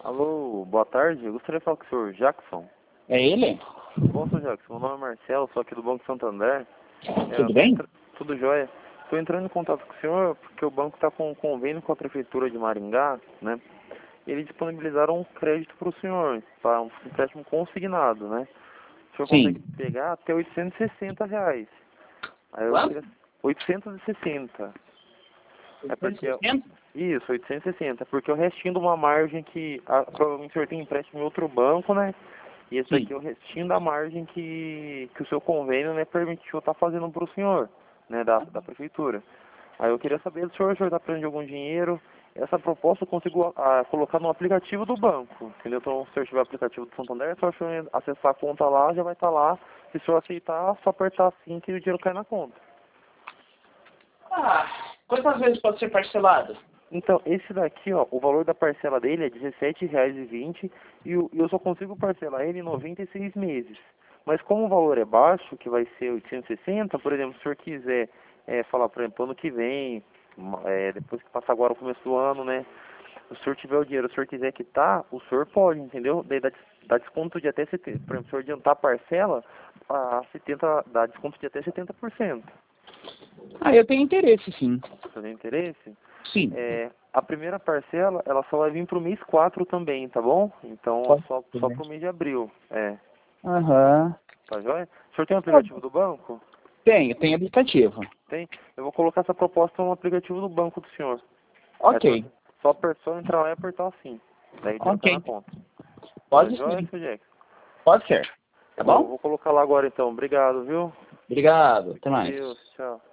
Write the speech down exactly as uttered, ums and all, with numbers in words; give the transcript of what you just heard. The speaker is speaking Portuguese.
Alô, boa tarde. Eu gostaria de falar com o senhor Jackson. É ele? Bom, senhor Jackson, meu nome é Marcelo, sou aqui do Banco Santander. É, eu Tudo tô bem? entra... Tudo jóia. Estou entrando em contato com o senhor porque o banco está com um convênio com a Prefeitura de Maringá, né? E eles disponibilizaram um crédito para o senhor, para um empréstimo consignado, né? O senhor consegue Sim. pegar até oitocentos e sessenta reais. Aí eu Quanto? queria... oitocentos e sessenta. É porque... oitocentos? Isso, oitocentos e sessenta. Porque o restinho de uma margem que... ah, provavelmente o senhor tem empréstimo em outro banco, né? E esse Sim. daqui é o restinho da margem que, que o seu convênio, né, permitiu estar fazendo para o senhor, né, da, da prefeitura. Aí eu queria saber do senhor, o senhor está precisando de algum dinheiro. Essa proposta eu consigo ah, colocar no aplicativo do banco, entendeu? Então, se o senhor tiver o aplicativo do Santander, é só o senhor acessar a conta lá, já vai estar lá. Se o senhor aceitar, é só apertar assim que o dinheiro cai na conta. Ah, quantas vezes pode ser parcelado? Então, esse daqui, ó, o valor da parcela dele é dezessete reais e vinte centavos e o- e eu só consigo parcelar ele em noventa e seis meses. Mas como o valor é baixo, que vai ser oitocentos e sessenta, por exemplo, se o senhor quiser é, falar, por exemplo, ano que vem, ma- é, depois que passar agora o começo do ano, né? Se o senhor tiver o dinheiro, se o senhor quiser quitar, o senhor pode, entendeu? Daí dá, des- dá desconto de até setenta por exemplo, se o senhor adiantar a parcela, a setenta, dá desconto de até setenta por cento. Ah, eu tenho interesse, sim. Você tem interesse? Sim. É, a primeira parcela, ela só vai vir pro mês quatro também, tá bom? Então, Pode é só, ser, só né? pro mês de abril. É, Aham. tá joia? O senhor tem um aplicativo do banco? Tenho, tem aplicativo. Tem? Eu vou colocar essa proposta no aplicativo do banco do senhor. É só, Ok. só, aper- só entrar lá e apertar assim. Daí o dinheiro cai na Ok. conta. Tá Pode joia, ser. seu Jack? Pode ser. Tá Vou, bom? vou colocar lá agora então. Obrigado, viu? Obrigado. Fique Até com mais. Deus. Tchau.